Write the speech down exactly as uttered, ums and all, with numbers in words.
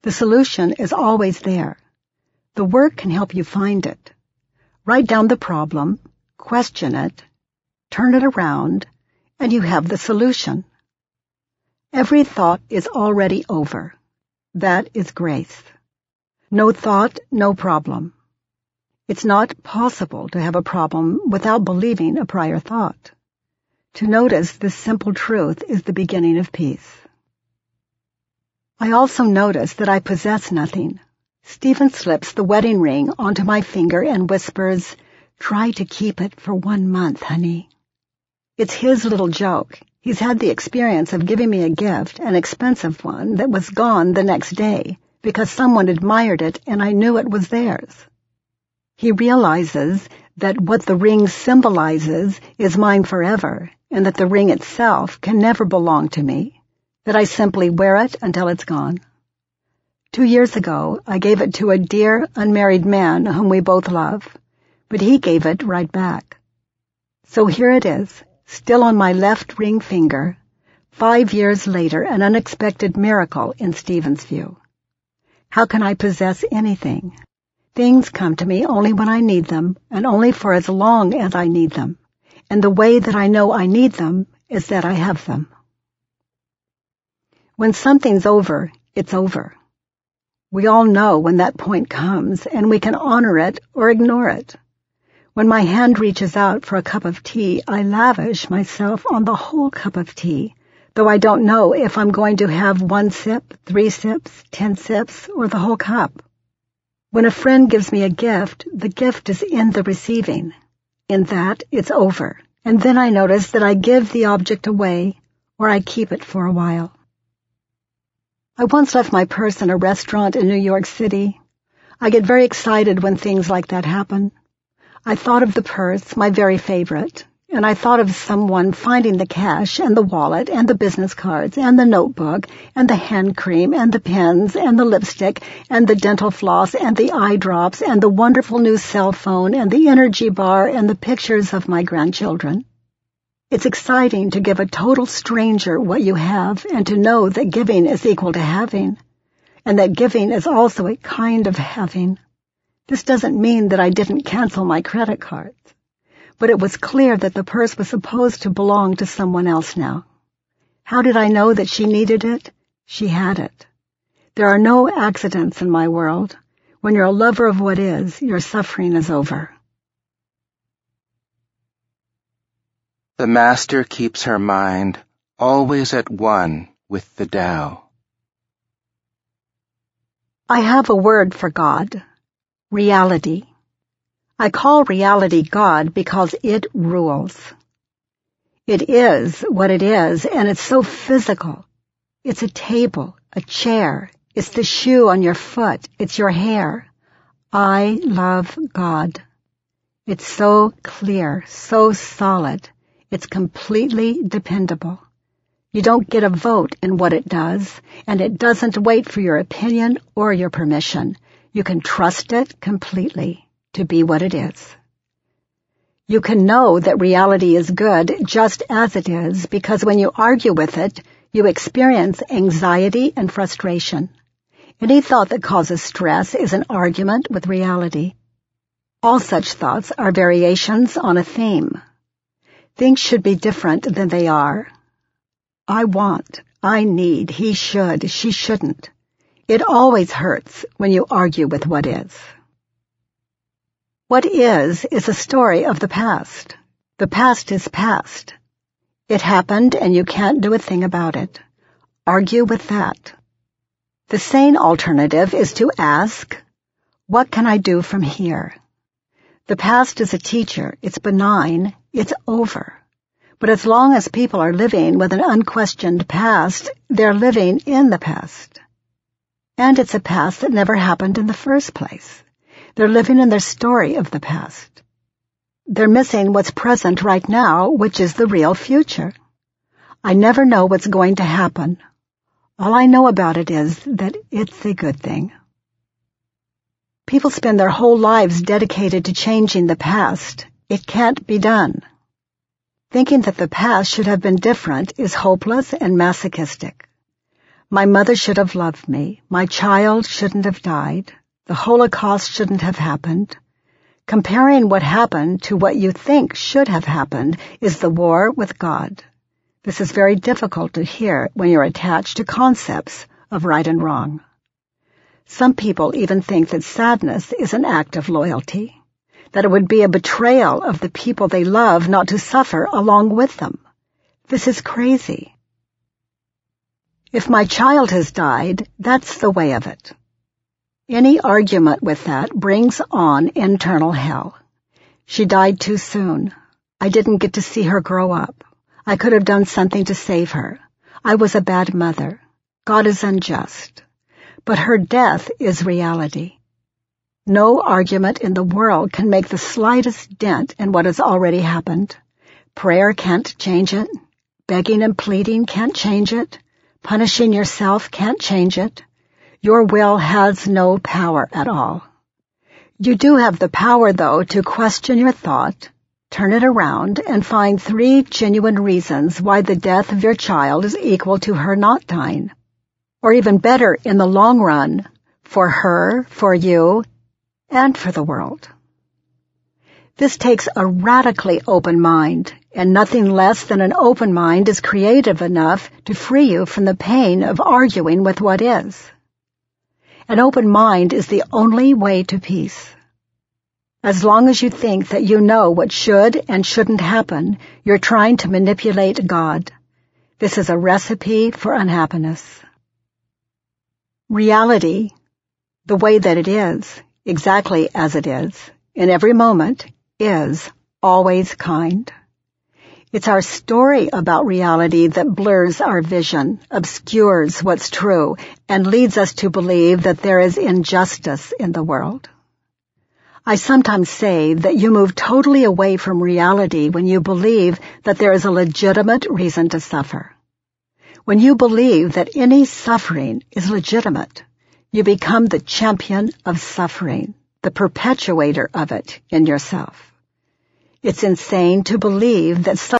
The solution is always there. The work can help you find it. Write down the problem, question it, turn it around, and you have the solution. Every thought is already over. That is grace. No thought, no problem. It's not possible to have a problem without believing a prior thought. To notice this simple truth is the beginning of peace. I also notice that I possess nothing. Stephen slips the wedding ring onto my finger and whispers, "Try to keep it for one month, honey." It's his little joke. He's had the experience of giving me a gift, an expensive one, that was gone the next day because someone admired it and I knew it was theirs. He realizes that what the ring symbolizes is mine forever, and that the ring itself can never belong to me, that I simply wear it until it's gone. Two years ago, I gave it to a dear, unmarried man whom we both love, but he gave it right back. So here it is, still on my left ring finger, five years later, an unexpected miracle in Stephen's view. How can I possess anything? Things come to me only when I need them, and only for as long as I need them. And the way that I know I need them is that I have them. When something's over, it's over. We all know when that point comes, and we can honor it or ignore it. When my hand reaches out for a cup of tea, I lavish myself on the whole cup of tea, though I don't know if I'm going to have one sip, three sips, ten sips, or the whole cup. When a friend gives me a gift, the gift is in the receiving. In that, it's over, and then I notice that I give the object away, or I keep it for a while. I once left my purse in a restaurant in New York City. I get very excited when things like that happen. I thought of the purse, my very favorite, and I thought of someone finding the cash and the wallet and the business cards and the notebook and the hand cream and the pens and the lipstick and the dental floss and the eye drops and the wonderful new cell phone and the energy bar and the pictures of my grandchildren. It's exciting to give a total stranger what you have and to know that giving is equal to having, and that giving is also a kind of having. This doesn't mean that I didn't cancel my credit cards, but it was clear that the purse was supposed to belong to someone else now. How did I know that she needed it? She had it. There are no accidents in my world. When you're a lover of what is, your suffering is over. The Master keeps her mind always at one with the Tao. I have a word for God. Reality. I call reality God because it rules. It is what it is, and it's so physical. It's a table, a chair. It's the shoe on your foot. It's your hair. I love God. It's so clear, so solid. It's completely dependable. You don't get a vote in what it does, and it doesn't wait for your opinion or your permission. You can trust it completely to be what it is. You can know that reality is good just as it is, because when you argue with it, you experience anxiety and frustration. Any thought that causes stress is an argument with reality. All such thoughts are variations on a theme. Things should be different than they are. I want, I need, he should, she shouldn't. It always hurts when you argue with what is. What is is a story of the past. The past is past. It happened and you can't do a thing about it. Argue with that. The sane alternative is to ask, what can I do from here? The past is a teacher. It's benign. It's over. But as long as people are living with an unquestioned past, they're living in the past. And it's a past that never happened in the first place. They're living in their story of the past. They're missing what's present right now, which is the real future. I never know what's going to happen. All I know about it is that it's a good thing. People spend their whole lives dedicated to changing the past. It can't be done. Thinking that the past should have been different is hopeless and masochistic. My mother should have loved me. My child shouldn't have died. The Holocaust shouldn't have happened. Comparing what happened to what you think should have happened is the war with God. This is very difficult to hear when you're attached to concepts of right and wrong. Some people even think that sadness is an act of loyalty, that it would be a betrayal of the people they love not to suffer along with them. This is crazy. If my child has died, that's the way of it. Any argument with that brings on internal hell. She died too soon. I didn't get to see her grow up. I could have done something to save her. I was a bad mother. God is unjust. But her death is reality. No argument in the world can make the slightest dent in what has already happened. Prayer can't change it. Begging and pleading can't change it. Punishing yourself can't change it. Your will has no power at all. You do have the power, though, to question your thought, turn it around, and find three genuine reasons why the death of your child is equal to her not dying. Or even better, in the long run, for her, for you, and for the world. This takes a radically open mind, and nothing less than an open mind is creative enough to free you from the pain of arguing with what is. An open mind is the only way to peace. As long as you think that you know what should and shouldn't happen, you're trying to manipulate God. This is a recipe for unhappiness. Reality, the way that it is, exactly as it is, in every moment, is always kind. It's our story about reality that blurs our vision, obscures what's true, and leads us to believe that there is injustice in the world. I sometimes say that you move totally away from reality when you believe that there is a legitimate reason to suffer. When you believe that any suffering is legitimate, you become the champion of suffering, the perpetuator of it in yourself. It's insane to believe that